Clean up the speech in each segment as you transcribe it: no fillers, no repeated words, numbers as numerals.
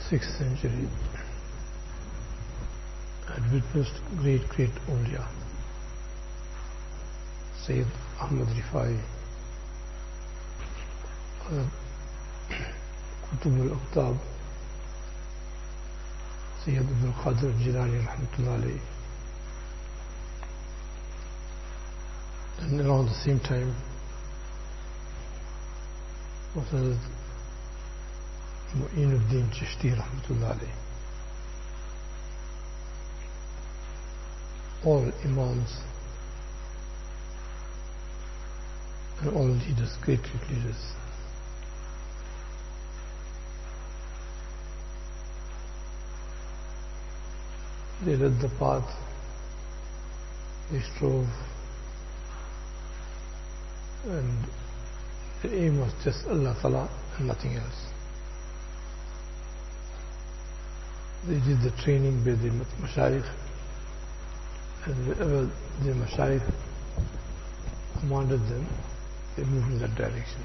6th century had witnessed great awliya. Sayyid Ahmad Rifai, Qutb al-Aqtab, Sayyid Abdul Qadir Jilani Rahmatullah alayhi. And around the same time was Mu'inuddin Chishti Rahmatullah alayhi. All Imams and all leaders, great leaders. They led the path, they strove, and the aim was just Allah Ta'ala and nothing else. They did the training by the Mashayikh, and wherever the Mashayikh commanded them, they moved in that direction.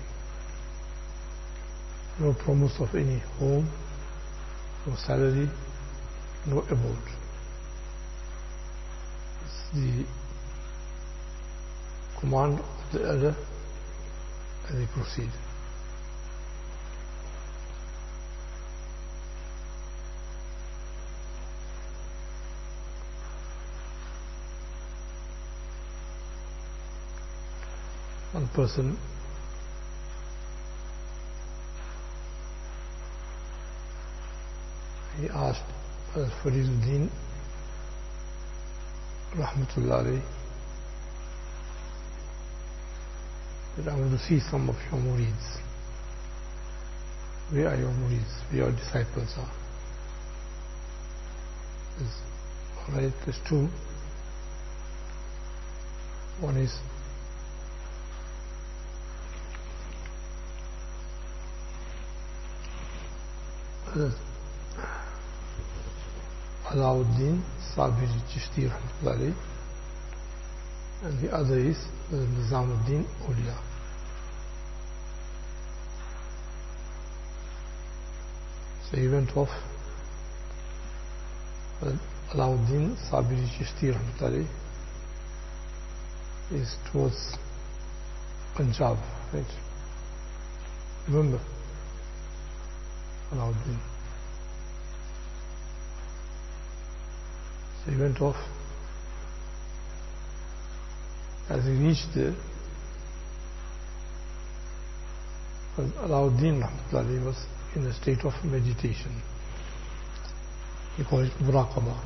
No promise of any home, no salary, no abode. It's the command of the elder, and they proceed. One person he asked Fariduddin Rahmatullah alayhi that I want to see some of your murids. Where are your murids? Where your disciples are? Alright, there's two. One is Alauddin Sabiri Chishti Rahmatullah alayhi, and the other is Nizamuddin Awliya. So he went off. Alauddin Sabiri Chishti Rahmatullah alayhi is towards Punjab, right? Remember Alauddin. So he went off. As he reached there, Alauddin Rahmatullah was in a state of meditation. He called it Muraqabah.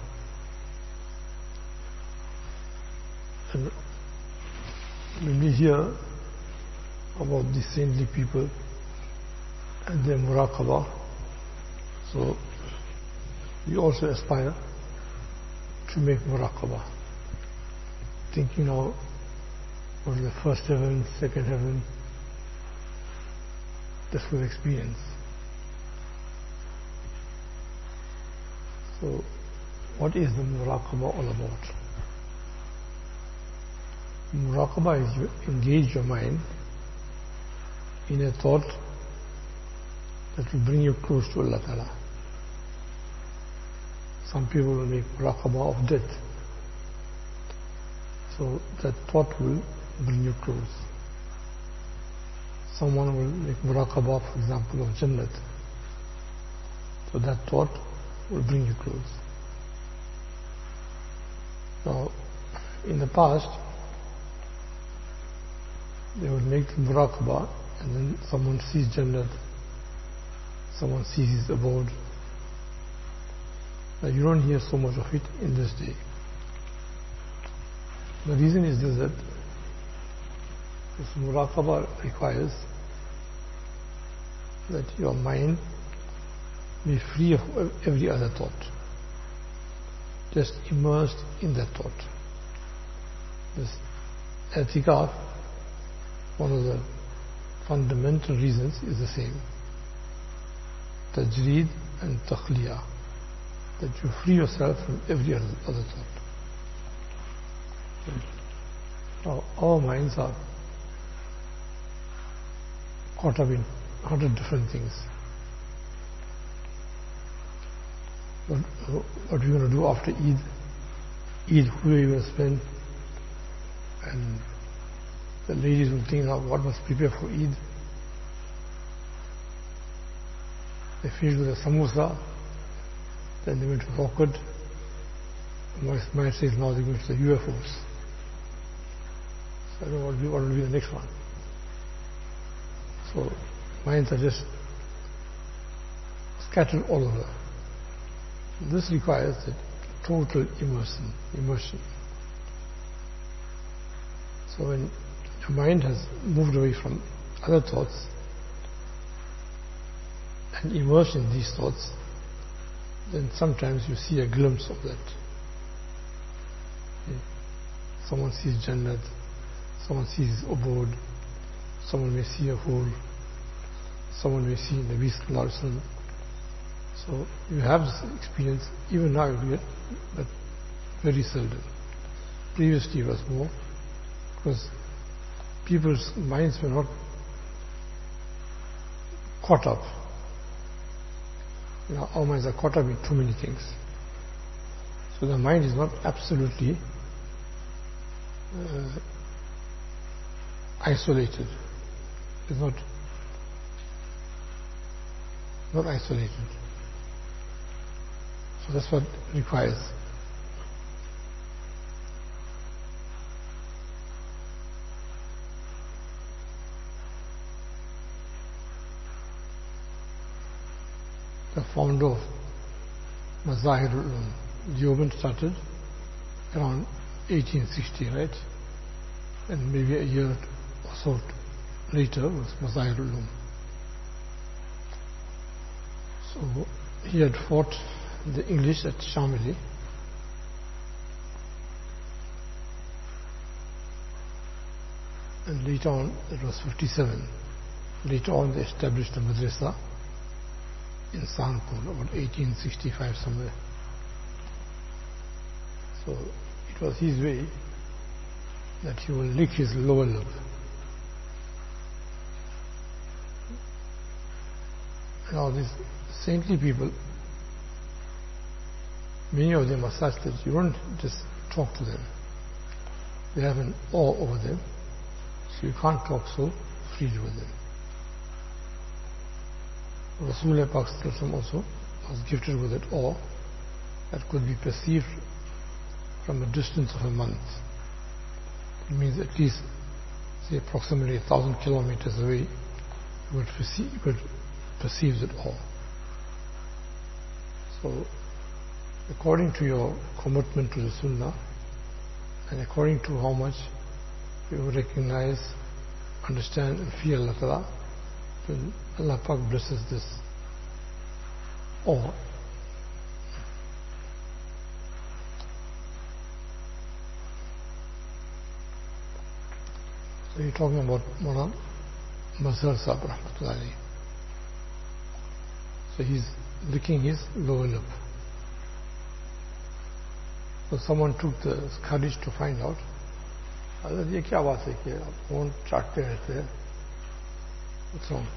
And when we hear about the saintly people and their Muraqabah, so we also aspire to make Muraqabah. Thinking now of the first heaven, second heaven, this was experience. So what is the Muraqabah all about? Muraqabah is you engage your mind in a thought that will bring you close to Allah Ta'ala. Some people will make Muraqabah of death. So that thought will bring you close. Someone will make Muraqabah, for example, of Jannat. So that thought will bring you close. Now, in the past, they would make the Muraqabah, and then someone sees Jannat, someone sees his abode. Now you don't hear so much of it in this day. The reason is this, that this Muraqabah requires that your mind be free of every other thought, just immersed in that thought. This i'tikaf, one of the fundamental reasons, is the same. Tajreed and Takhliya, that you free yourself from every other thought. Now, our minds are caught up in 100 different things. what we're going to do after Eid, who are you going to spend, and the ladies will think now what must prepare for Eid. They finish with a samosa, then they went to Rockwood. My says now they're going to the UFOs. So I don't know what will be the next one. So minds are just scattered all over. This requires a total immersion. So when your mind has moved away from other thoughts and immersed in these thoughts, then sometimes you see a glimpse of that. Someone sees Jannat, someone sees abode, someone may see a hole, someone may see Nabi Sallallahu Alaihi Wasallam. So you have this experience, even now you do it, but very seldom. Previously it was more, because people's minds were not caught up. Now our minds are caught up in too many things. So the mind is not absolutely isolated. It's not isolated. So that's what it requires. The founder of Mazahirul Ulum, Deoband, started around 1860, right? And maybe a year or so later was Mazahirul Ulum. So he had fought the English at Shamili. And later on, it was 57. Later on, they established a madrasa in Sahanpur, about 1865 somewhere. So it was his way that he will lick his lower lip. Now these saintly people, many of them are such that you don't just talk to them. They have an awe over them, so you can't talk so freely with them. Rasulullah Pak also was gifted with that awe that could be perceived from a distance of a month. It means at least, say, approximately 1,000 kilometers away, you could perceive that awe. So, according to your commitment to the Sunnah, and according to how much you recognize, understand, and feel Allah Ta'ala, then Allah Pak blesses this awe. So you're talking about Mawlana Mazhar Sahib Rahmatullahi. So he's licking his lower lip. So someone took the courage to find out, ये क्या बात है कि आप phone चाटते रहते हैं? What's wrong?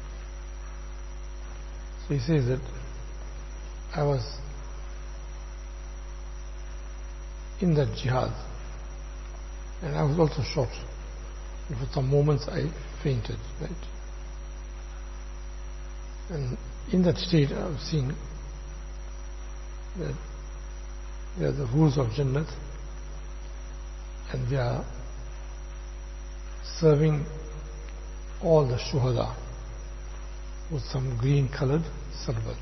So he says that I was in that jihad and I was also shot. And for some moments I fainted, right? And in that state I was seeing that they are the rules of Jannat and they are serving all the shuhada with some green colored sarbat.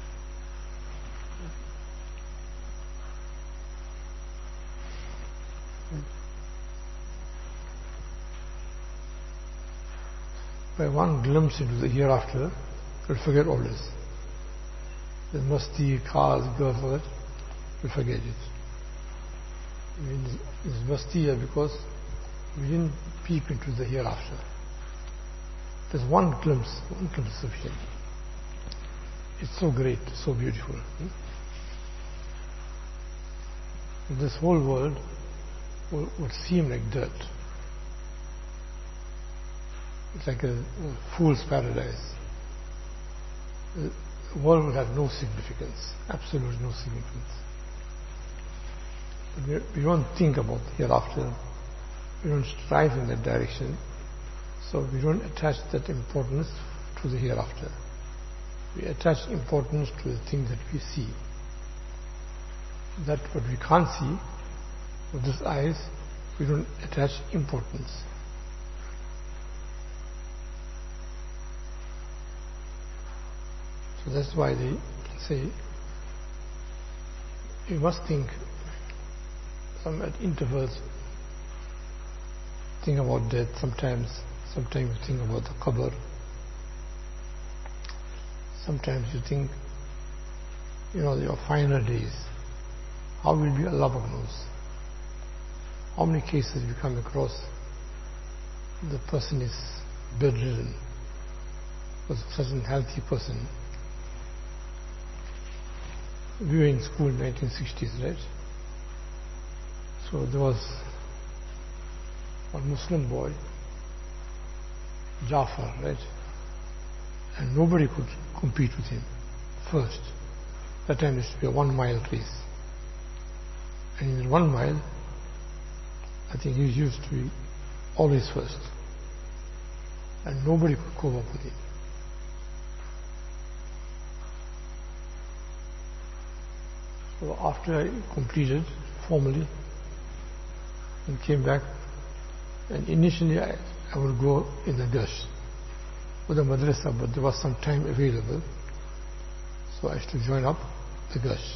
By one glimpse into the hereafter, you'll forget all this. The masti, cars, girls, all that, you'll forget it. I mean, it's masti because we didn't peep into the hereafter. There's one glimpse sufficient. It's so great, so beautiful. This whole world would seem like dirt. It's like a fool's paradise. the world will have no significance, absolutely no significance. But we don't think about the hereafter, we don't strive in that direction, so we don't attach that importance to the hereafter. We attach importance to the things that we see. That what we can't see with these eyes, we don't attach importance. So that's why they say you must think some at intervals, think about death. Sometimes you think about the qabr. Sometimes you think, your final days. How will be, Allah knows. How many cases we come across, the person is bedridden, was such a healthy person. We were in school in 1960s, right? So there was one Muslim boy, Jafar, right? And nobody could compete with him first. That time it used to be a 1 mile race. And in 1 mile, I think he used to be always first. And nobody could cope up with him. So after I completed formally and came back, and initially I would go in the Gash with the madrasa, but there was some time available, so I used to join up the Gash.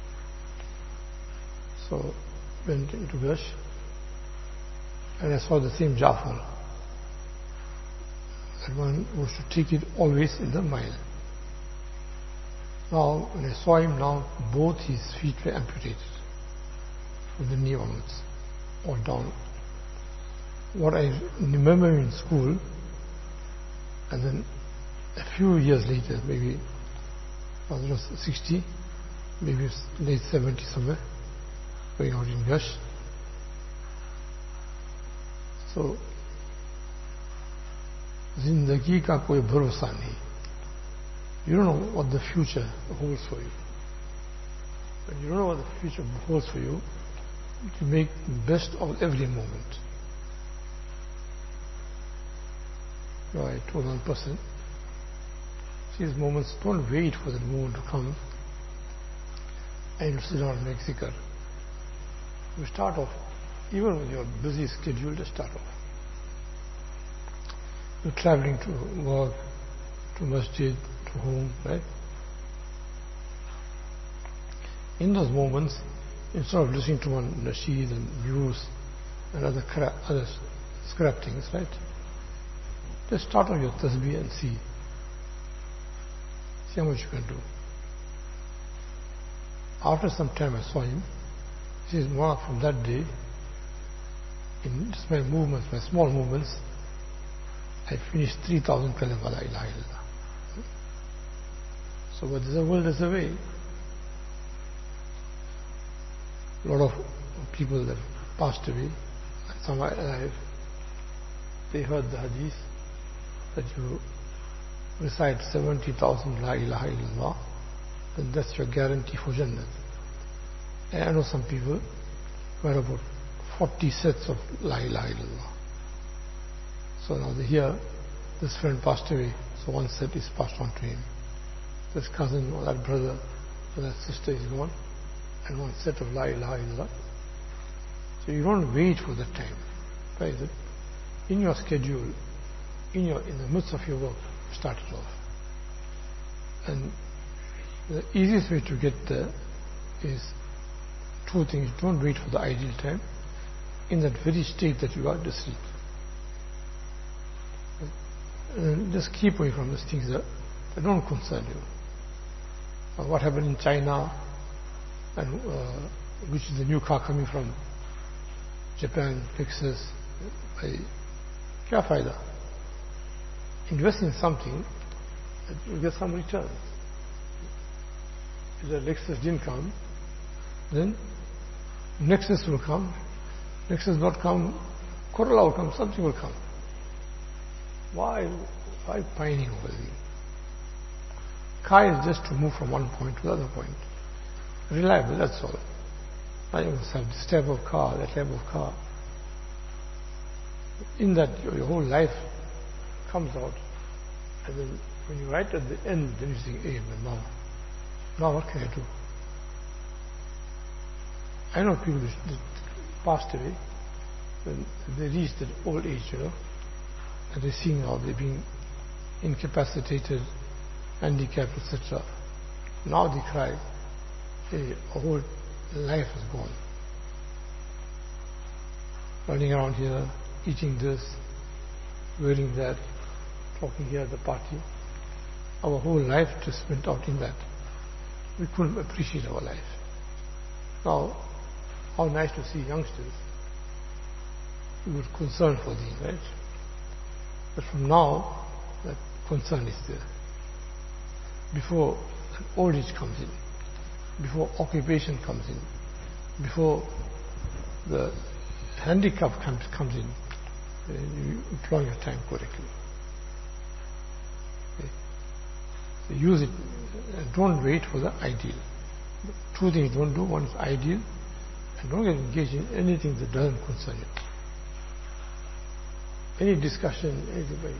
So went into Gash and I saw the same Jafar, that one was to take it always in the mile. Now when I saw him now, both his feet were amputated from the knee onwards or down. What I remember in school, and then a few years later, maybe I was 60, maybe late 70 somewhere, going out in Gash. So zindagi ka koi bharosa nahi. You don't know what the future holds for you. When you don't know what the future holds for you, you make the best of every moment. I told one person, these moments, don't wait for the moment to come and you sit down and make zikr. You start off, even with your busy schedule, to start off. You're traveling to work, to masjid, to home, right? In those moments, instead of listening to one nasheed and news and other scrap things, right? Just start on your tasbih and see how much you can do. After some time I saw him. He says, Mullah, from that day, in just my movements, my small movements, I finished 3,000 kalima la ilaha illallah. So what is the world is away. A lot of people that passed away, some are alive, they heard the hadith that you recite 70,000 la ilaha illallah, then that's your guarantee for Jannah. And I know some people who had about 40 sets of la ilaha illallah. So now they hear this friend passed away, so one set is passed on to him. This cousin or that brother or that sister is gone, and one set of la ilaha illallah. So you don't wait for that time. Right? In your schedule, in the midst of your work, start it off. And the easiest way to get there is two things. Don't wait for the ideal time. In that very state that you are asleep, and just keep away from those things that don't concern you. What happened in China, and which is the new car coming from Japan, Lexus, kya fayda? Invest in something that you get some returns. If the Lexus didn't come, then Nexus will come. Nexus will not come, Corolla will come, something will come. Why pining over it? Car is just to move from one point to the other point. Reliable, that's all. Now you must have this type of car, that type of car. In that, your whole life comes out. And then when you write at the end, then you think, hey, but now what can I do? I know people that passed away when they reached that old age, and they're seeing how they're being incapacitated, handicapped, etc. Now they cry, hey, a whole life has gone. Running around here, eating this, wearing that, talking here at the party. Our whole life just went out in that. We couldn't appreciate our life. Now, how nice to see youngsters who would concern for these, right? But from now, that concern is there. Before an old age comes in, before occupation comes in, before the handicap comes in, you employ your time correctly. Okay. So use it and don't wait for the ideal. Two things don't do. One is ideal, and don't get engaged in anything that doesn't concern you. Any discussion, anybody.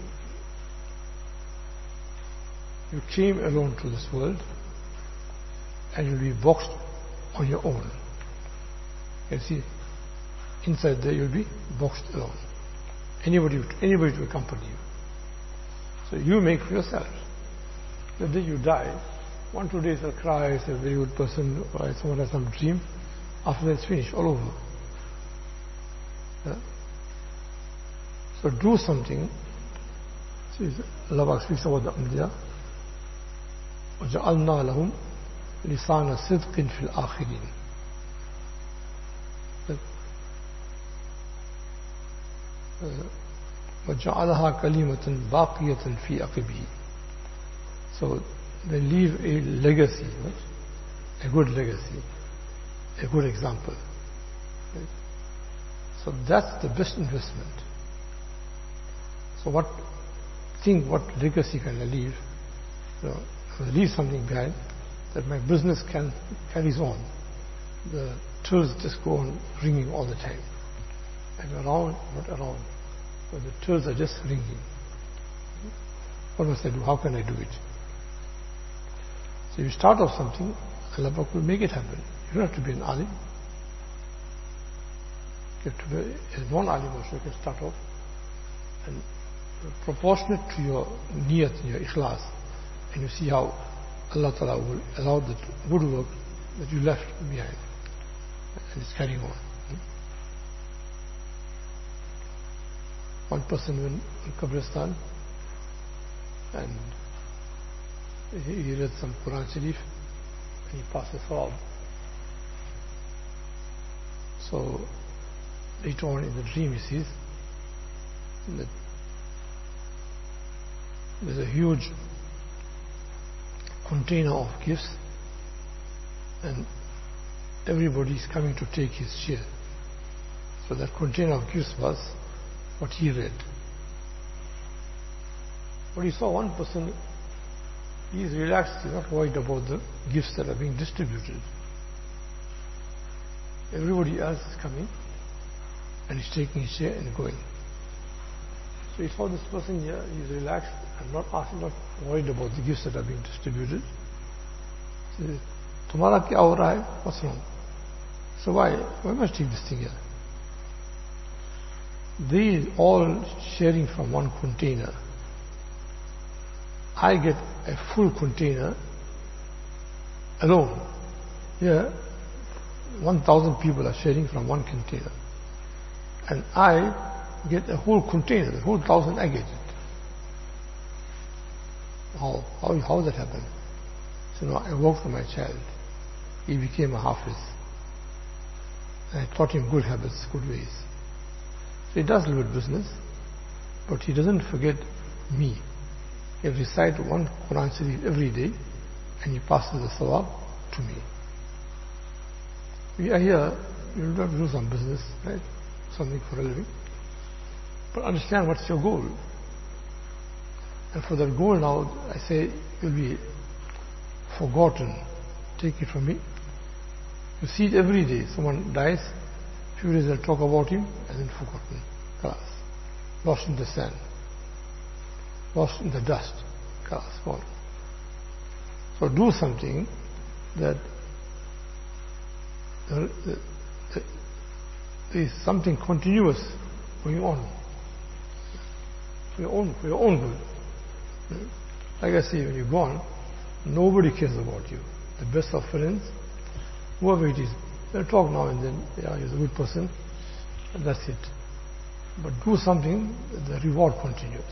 You came alone to this world and you'll be boxed on your own. You see, inside there you'll be boxed alone. Anybody to accompany you. So you make for yourself. The day you die, 1-2 days I'll cry, say a very good person, or someone has some dream. After that it's finished, all over. Yeah? So do something. See, Allah speaks about the Anbiya. وَجَعَلْنَا لَهُمْ لِسَانَ صِدْقٍ فِي الْآخِرِينَ. وَجَعَلَهَا كَلِمَةً بَاقِيَةً فِي عَقِبِهِ. So they leave a legacy, right? A good legacy, a good example. Right? So that's the best investment. So what legacy can I leave? If I leave something behind, that my business carries on. The tills just go on ringing all the time. I'm around, not around, but the tills are just ringing. What must I do? How can I do it? So you start off something, Allah will make it happen. You don't have to be an alim. You have to be a non-alim also. You can start off, and proportionate to your niyat, your ikhlas, and you see how Allah Ta'ala will allow the good work that you left behind, and it's carrying on. One person went in Qabristan and he read some Quran Sharif and he passed a thawab. So later on in the dream he sees that there's a huge container of gifts and everybody is coming to take his share. So that container of gifts was what he read. But he saw one person, he is relaxed, he's not worried about the gifts that are being distributed. Everybody else is coming and he's taking his share and going. So he saw this person here, he's relaxed and not worried about the gifts that are being distributed. He says, Tumhara kya ho raha hai? What's wrong? So why must you take this thing here? They all sharing from one container. I get a full container alone. Here, 1,000 people are sharing from one container. And I get a whole container, the whole 1,000 I get it. How that happened? So now I worked for my child. He became a hafiz. And I taught him good habits, good ways. So he does little business, but he doesn't forget me. He recites one Quran Sharif every day and he passes the sawab to me. We are here, you will have to do some business, right? Something for a living. But understand what's your goal. And for that goal now, I say you'll be forgotten. Take it from me. You see it every day. Someone dies, few days they'll talk about him, and then forgotten. Kalas. Lost in the sand. Lost in the dust. Kalas. Gone. So do something that there is something continuous going on. For your own good. Like I say, when you're gone, nobody cares about you. The best of friends, whoever it is, they'll talk now and then, yeah, he's a good person, and that's it. But do something, the reward continues.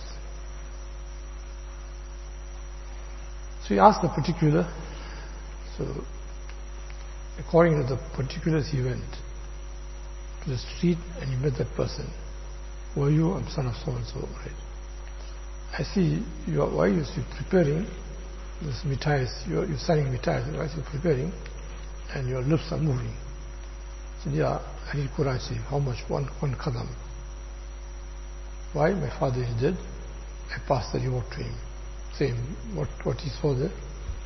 So he asked the particular, so according to the particulars he went to the street and he met that person. Who are you? I'm son of so and so, right? I see why you're preparing this mitais, you're selling mitais, why you're preparing and your lips are moving. So yeah, I read Quran Sharif. How much? One qadam. Why? My father is dead. I passed the reward to him. Same, what he saw there.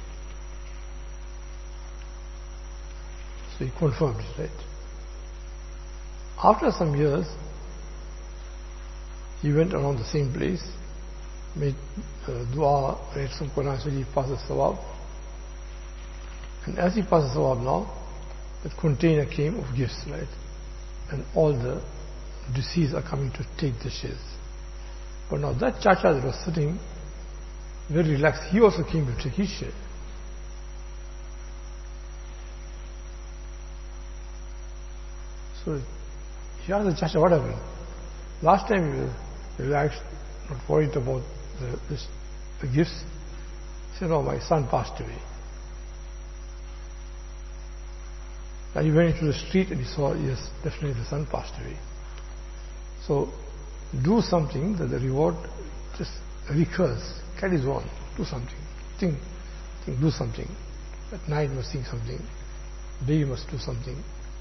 So he confirmed it, right? After some years, he went around the same place, made dua, read some Quran Sharif, passed the sawab. And as he passed the sawab now, that container came of gifts, right? And all the deceased are coming to take the shares. But now that chacha that was sitting very relaxed, he also came to take his share. So he asked the chacha, what happened? Last time you were relaxed, not worried about the gifts. He said, no, my son passed away. And he went into the street and he saw, yes, definitely the son passed away. So do something that the reward just recurs, carries on. Do something. Think, do something. At night you must think something. Day you must do something.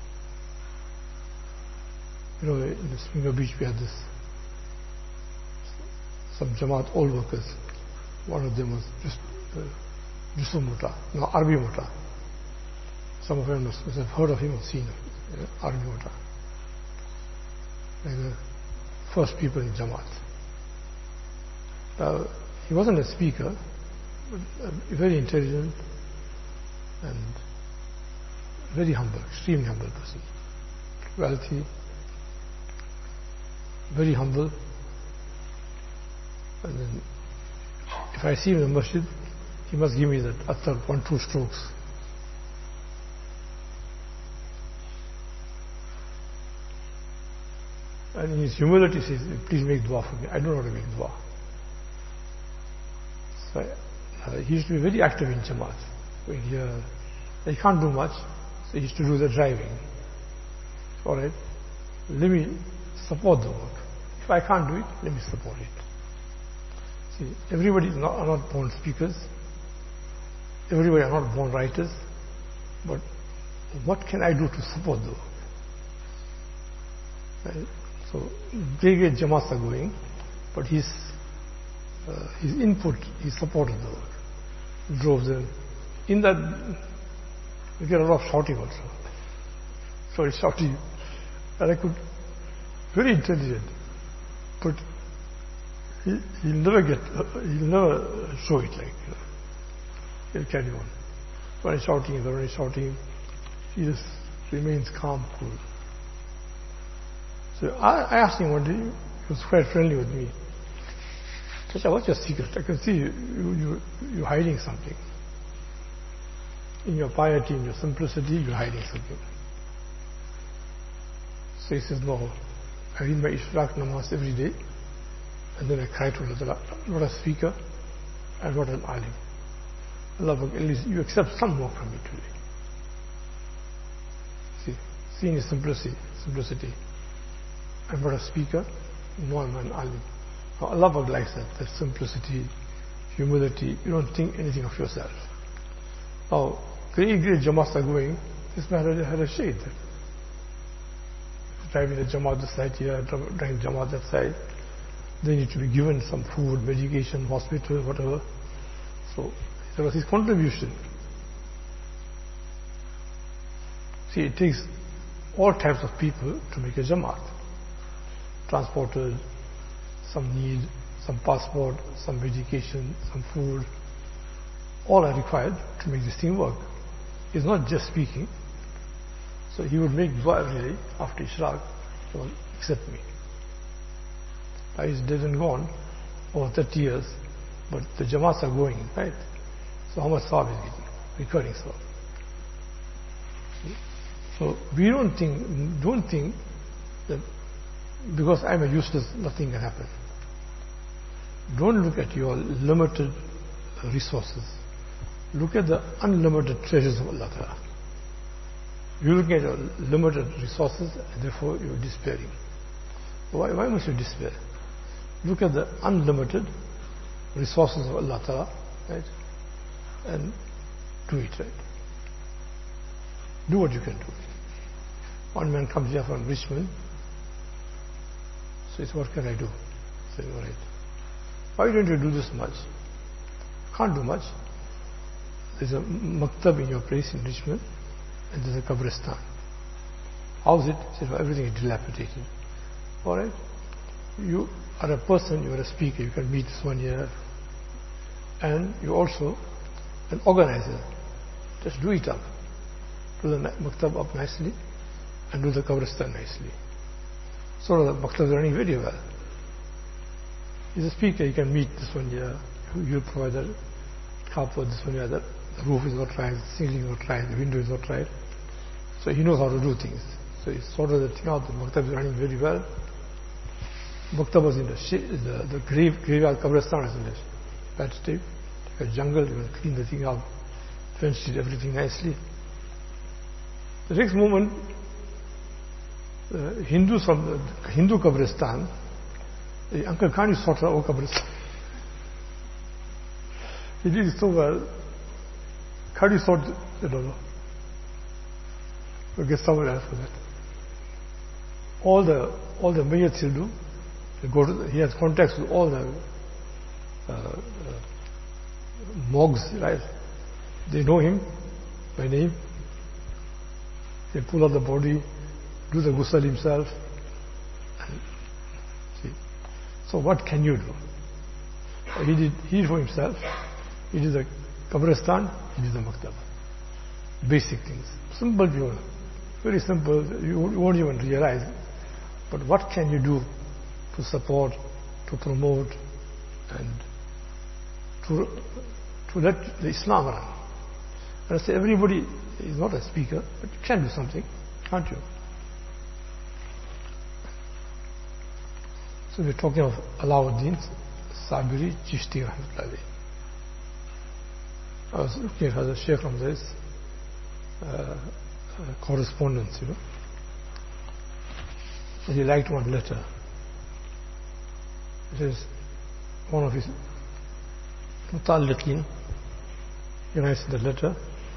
You know, in the Springer Beach we had this, some Jamaat old workers. One of them was just Jusuf Mota, no, Arbi Mota. Some of them must have heard of him or seen Arbi Mota. Like the first people in Jamaat. He wasn't a speaker, but a very intelligent and very humble, extremely humble person. Wealthy, very humble. And then if I see him in the masjid, he must give me that attar 1-2 strokes. And in his humility he says, please make dua for me. I don't know how to make dua. So he used to be very active in Jamaat. When he can't do much, so he used to do the driving. Alright, let me support the work. If I can't do it, let me support it. See, everybody are not born speakers. Everybody are not born writers. But what can I do to support the work? Right? So great Jamaats are going, but his input, he supported the work. He drove them. In that, you get a lot of shouting also. So he's shouting, and I could, very intelligent, but he'll never show it like, he'll carry on. When he's shouting, he just remains calm, cool. So I asked him one day, he was quite friendly with me. Chacha, what's your secret? I can see you're hiding something. In your piety, in your simplicity, you're hiding something. So he says, no, I read my Ishraq namaz every day, and then I cry to Allah, I'm not a speaker, I'm not an alim. Allah, at least you accept some work from me today. See, seeing his simplicity. I'm not a speaker, nor am I an alim. Now Allah likes that simplicity, humility. You don't think anything of yourself. Now, great Jamaats are going, this man had a shade. Driving the Jamaat this side here, driving Jamaat that side. They need to be given some food, medication, hospital, whatever. So that was his contribution. See, it takes all types of people to make a Jamaat. Transporters, some need, some passport, some education, some food. All are required to make this thing work. It's not just speaking. So he would make dua every day after Ishraq, so accept me. Now he's dead and gone over 30 years, but the Jamaats are going, right? So how much sawab is getting? Recurring sawab. So we don't think that because I'm a useless, nothing can happen. Don't look at your limited resources. Look at the unlimited treasures of Allah Ta'ala. You look at your limited resources and therefore you're despairing. Why must you despair? Look at the unlimited resources of Allah Ta'ala, right? And do it, right? Do what you can do. One man comes here from Richmond, says, what can I do? I say, all right. Why don't you do this much? Can't do much. There's a maktab in your place in Richmond, and there's a qabristan. How's it? He said, well, everything is dilapidated. All right. You are a person, you are a speaker, you can meet this one here. And you're also an organizer. Just do it up. Do the maktab up nicely, and do the qabristan nicely. So the maktab is running very well. He's a speaker, you can meet this one here. You provide the carpet, this one here. The roof is not right, the ceiling is not right, the window is not right. So he knows how to do things. So he sorted the thing out. The maktab is running very well. Maktab was in the graveyard, qabristan was in the bad state. Take a jungle, you will clean the thing out, fenced it, everything nicely. The next moment, Hindus from the Hindu qabristan, the uncle, can't you sort out our qabristan? He did it so well. Can't you sort it? I don't know. We'll get someone else for that. All the mayyats he'll do. He has contacts with all the morgues, right? They know him by name. They pull out the body, do the ghusl himself. See. So what can you do? He did for himself. He did the qabristan, he did the maktab. Basic things. Simple people. Very simple. You won't even realize. But what can you do to support, to promote, and to let the Islam run? And I say everybody is not a speaker, but you can do something, can't you? So we're talking of Alauddin Sabiri Chishti Rahmatullahi. I was looking at the Shaykh Hamza's correspondence, you know. And he liked one letter. It is one of his Mutalliqin. He writes in the letter,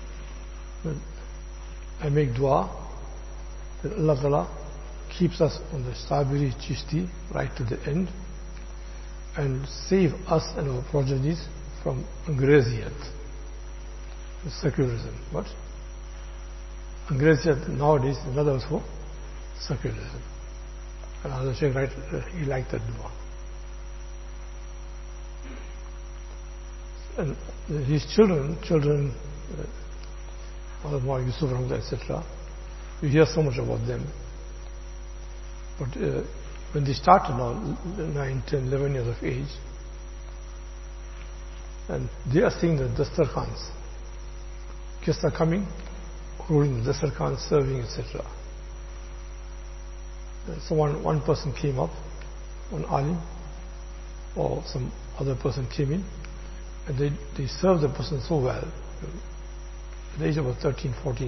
I make dua that Allah Ta'ala keeps us on the Sabiri Chishti right to the end and save us and our progenies from Angreziyat, secularism. What? Angreziyat nowadays is another word for secularism. And Hazrat Shaykh writes, he liked that dua. And his children, Maulana Yusuf Rahmatullah, etc., you hear so much about them. But when they started now, 9, 10, 11 years of age, and they are seeing the Dastarkhans. Guests are coming, ruling the Dastarkhan, serving, etc. So one person came up, one alim, or some other person came in, and they served the person so well, at the age of about 13, 14.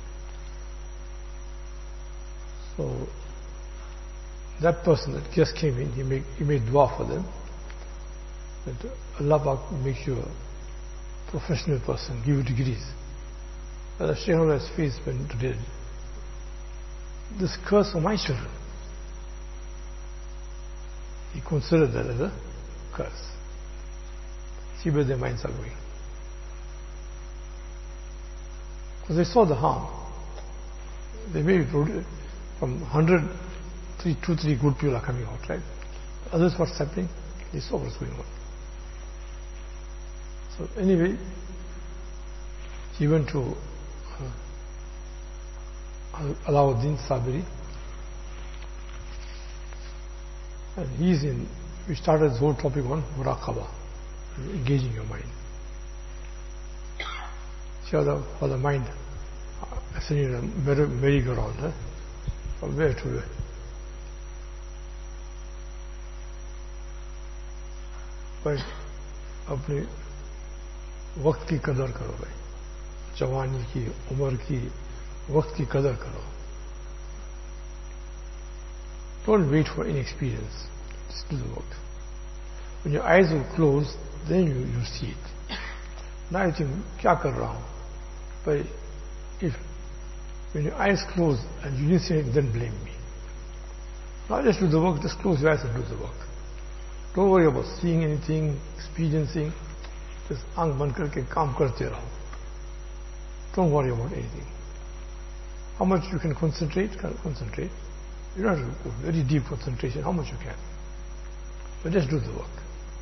So that person, that guest came in, he made dua for them, that Allah Pak make you a professional person, give you degrees. And the Shaykh Hamza's face went red. This curse for my children. He considered that as a curse. See where their minds are going. Because they saw the harm. They may be from 100, 2, 3 good people are coming out, right? Others, what's happening? They saw what's going on. So anyway, he went to Alauddin Sabiri, and we started this whole topic on muraqabah, engaging your mind. See how the mind, essentially a merry-go-round, from where to where. भाई अपने वक्त की कदर करो भाई, जवानी की, उम्र की, वक्त की कदर करो. Don't wait for inexperience. Just do the work. When your eyes will close, then you see it. Now you think, क्या कर रहा हूँ? But when your eyes close and you didn't see it, then blame me. Now just do the work. Just close your eyes and do the work. Don't worry about seeing anything, experiencing. Just आंख बंद करके काम करते रहो. Don't worry about anything. How much you can concentrate? Concentrate. You don't have to go very deep concentration. How much you can, but just do the work.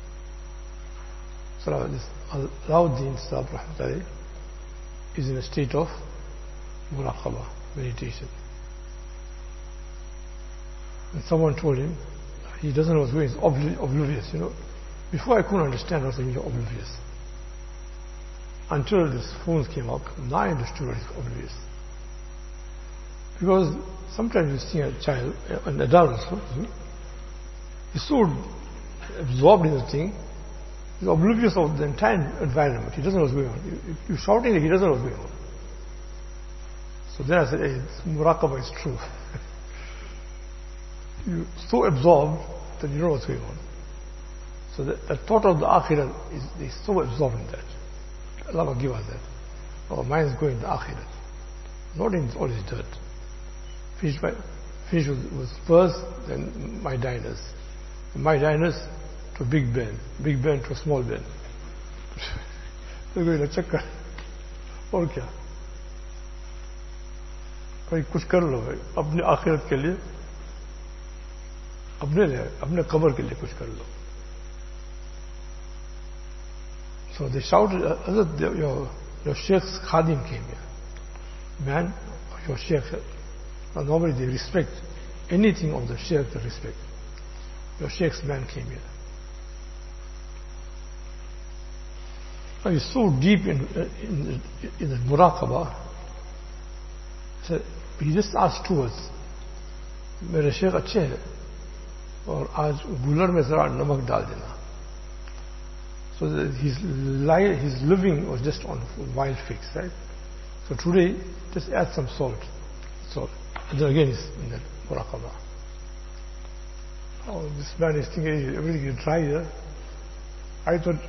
So this Alauddin Sahib Rahmatullahi is in a state of muraqabah, meditation. And someone told him, he doesn't know what's going on, he's oblivious, Before I couldn't understand what you're oblivious. Until these phones came up, now I understood what is oblivious. Because sometimes you see a child, an adult also, he's so absorbed in the thing, he's oblivious of the entire environment. He doesn't know what's going on. You're shouting, he doesn't know what's going on. So then I said, hey, muraqabah is true. You're so absorbed that you know what's going on. So the thought of the akhirah is so absorbed in that. Allah will give us that. Our mind is going to akhirah. Not in all this dirt. Finish with Spurs, then my diners. My diners to Big Ben. Big Ben to Small Ben. तो कोई ना चक्कर और क्या भाई कुछ कर लो भाई अपने आखिरत के लिए अपने कब्र के लिए कुछ कर लो. So they shouted, your Sheikh's Khadim came here. Man, your Sheikh, normally they respect anything of the Sheikh, they respect. Your Sheikh's man came here. Now he's so deep in the muraqabah. So he just asked 2 words. मेरे शेख अच्छे हैं और आज गुलर में जरा नमक डाल देना. So his living was just on wild figs, right? So today, just add some salt. And then again, it's in the muraqabah. Oh, this man is thinking everything is dry here. I thought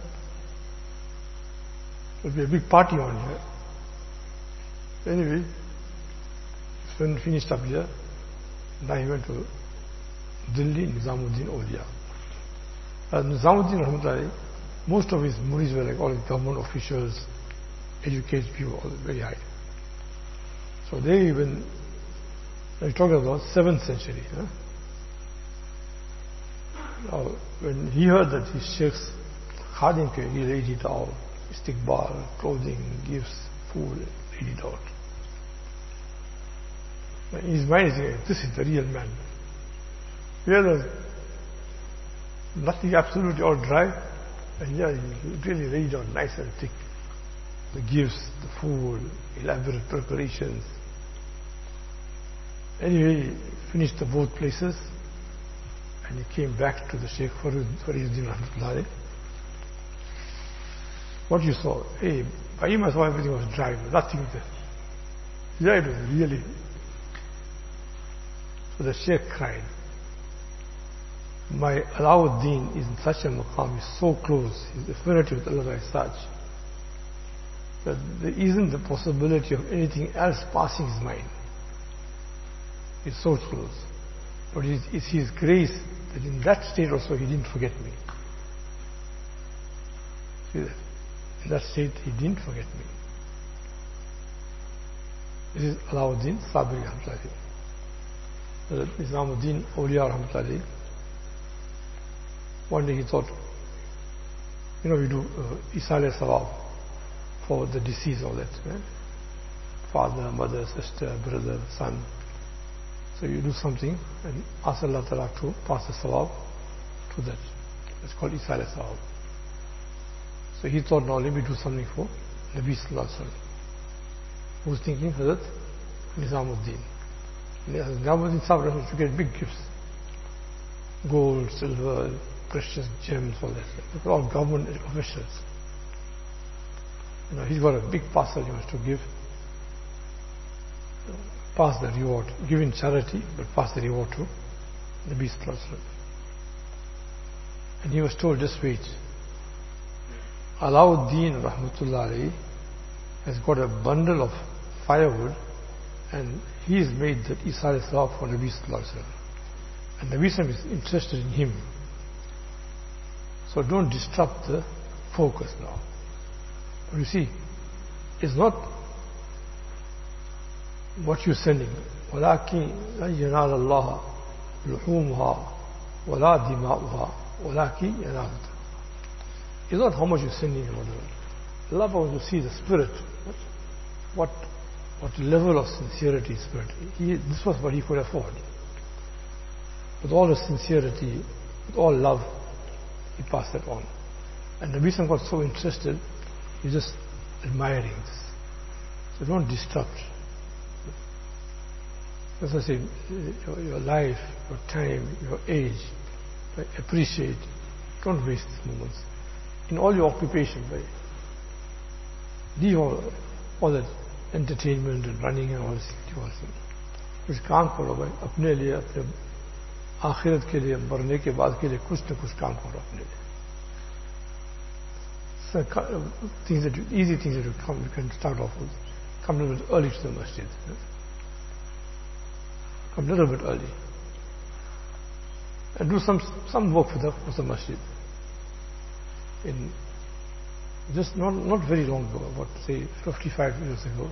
it would be a big party on here. Anyway, his friend finished up here. Now he went to Delhi, Nizamuddin Awliya. Nizamuddin Rahmatullahi, most of his muris were like all government officials, educated people, all very high. So they even, we're talking about 7th century. Now, when he heard that his Sheikh's Khadim came, he laid it out, istiqbal, clothing, gifts, food, laid it out. In his mind, he's saying, this is the real man. Here there's nothing absolutely all dry, and here he really laid out nice and thick. The gifts, the food, elaborate preparations. Anyway, he finished the both places, and he came back to the Sheikh Fariduddin Rahmatullahi. What you saw? Hey, by him I saw everything was dry, nothing there. Yeah, it was really. So the Sheikh cried. My Alauddin is in such a maqam, is so close, his affinity with Allah is such that there isn't the possibility of anything else passing his mind. It's so close. But it's his grace that in that state also he didn't forget me. See that? In that state he didn't forget me. This is Alauddin Sabiri Rahmatullahi. Nizamuddin Awliya Rahmatullahi. One day he thought, we do Isale Sawab for the deceased, all that. Right? Father, mother, sister, brother, son. So you do something and ask Allah Ta'ala to pass the Sawab to that. It's called Isale Sawab. So he thought, now let me do something for Nabi Sallallahu Alaihi Wasallam. Who was thinking? Hazrat Nizamuddin. Nizamuddin Sabri used to get big gifts. Gold, silver, precious gems, all that. They were all government officials. He's got a big parcel he wants to give. Pass the reward. Give in charity, but pass the reward to Nabi Sallallahu Alaihi Wasallam. And he was told, just wait. Alauddin Rahmatullah Alayhi has got a bundle of firewood and he has made that Isar Sawab for Nabi Sallallahu Alaihi Wasallam. And Nabi Sallallahu Alaihi Wasallam is interested in him. So don't disrupt the focus now. But you see, it's not what you're sending. وَلَكِنْ يَنَالَ اللَّهَ لُحُومُهَا وَلَا دِمَاؤُهَا وَلَكِنْ يَنَالَ. It's not how much you're sending or whatever. Allah wants to see the spirit. What level of sincerity is spirit. This was what he could afford. With all the sincerity, with all love, he passed that on. And Nabi Sallallahu got so interested, he's just admiring this. So don't disrupt. As I say, your life, your time, your age, appreciate. Don't waste these moments. In all your occupation, leave all that entertainment and running and all this. कुछ काम करो भाई अपने लिए, अपने आखिरत के लिए, मरने के बाद के लिए कुछ न कुछ काम करो अपने लिए. So easy things that you can start off with. Come a little bit early to the masjid. Come a little bit early. And do some work for the masjid. In just not very long ago, about say 55 years ago,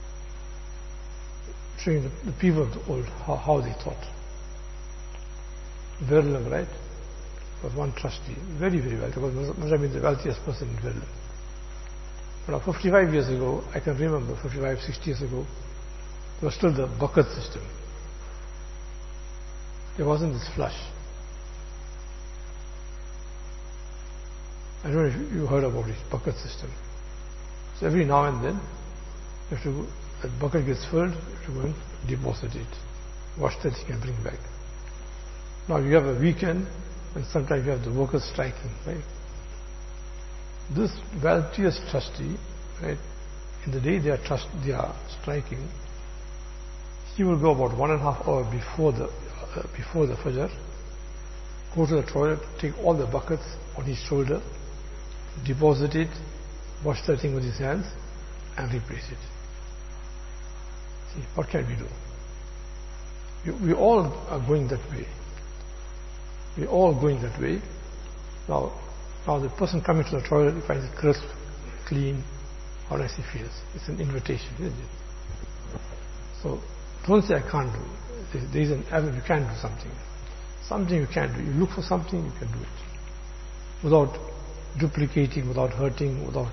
showing the people of the old how they thought. Verulam, right, was one trustee, very, very wealthy. Must have been the wealthiest person in Verulam. But 55 years ago, I can remember 55, 60 years ago, there was still the bucket system. There wasn't this flush. I don't know if you heard about this bucket system. So every now and then, you have to, the bucket gets filled, you have to go and deposit it, wash that thing and bring back. Now you have a weekend, and sometimes you have the workers striking, right? This wealthiest trustee, right, in the day they are striking, he will go about 1.5 hours before the Fajr, go to the toilet, take all the buckets on his shoulder, deposit it, wash the thing with his hands, and replace it. See, what can we do? We all are going that way. We're all going that way. Now the person coming to the toilet, he finds it crisp, clean, how nice he feels. It's an invitation, isn't it? So don't say I can't do it. There is an avenue, you can do something. Something you can do. You look for something, you can do it. Without duplicating, without hurting, without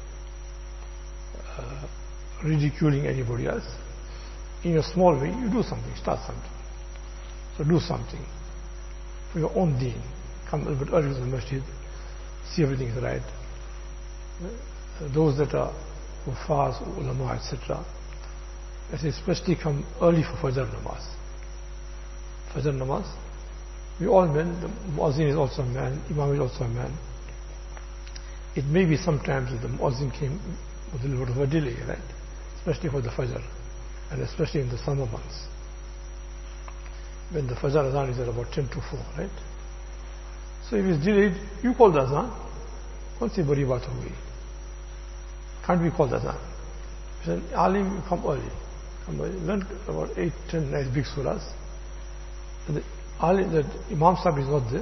ridiculing anybody else. In your small way, you do something, start something. So do something for your own deen. Come a little bit early to the masjid, see everything is right. Those that are Hufaz, ulama, etc., I say especially come early for Fajr namaz. Fajr namaz, we all men, the Muazzin is also a man, Imam is also a man. It may be sometimes that the Muazzin came with a little bit of a delay, right? Especially for the Fajr, and especially in the summer months. When the Fajr Azan is at about 10 to 4, right? So if it's delayed, you call the Azan. Kaun si bari baat ho gayi? Can't we call the Azan? Then Alim, you come early. Learn about 8, 10 nice big surahs. And the Imam Sahib is not there.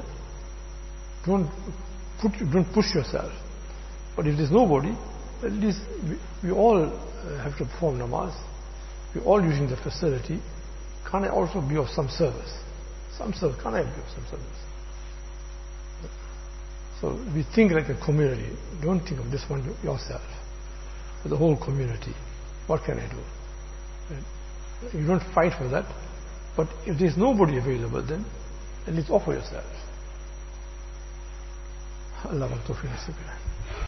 Don't push yourself. But if there's nobody, at least we all have to perform namaz. we're all using the facility. Can't I also be of some service? Some service. Can't I be of some service? So we think like a community. Don't think of this one yourself. For the whole community. What can I do? Right? You don't fight for that. But if there's nobody available, then at least offer yourself. Allah wa tawfiq.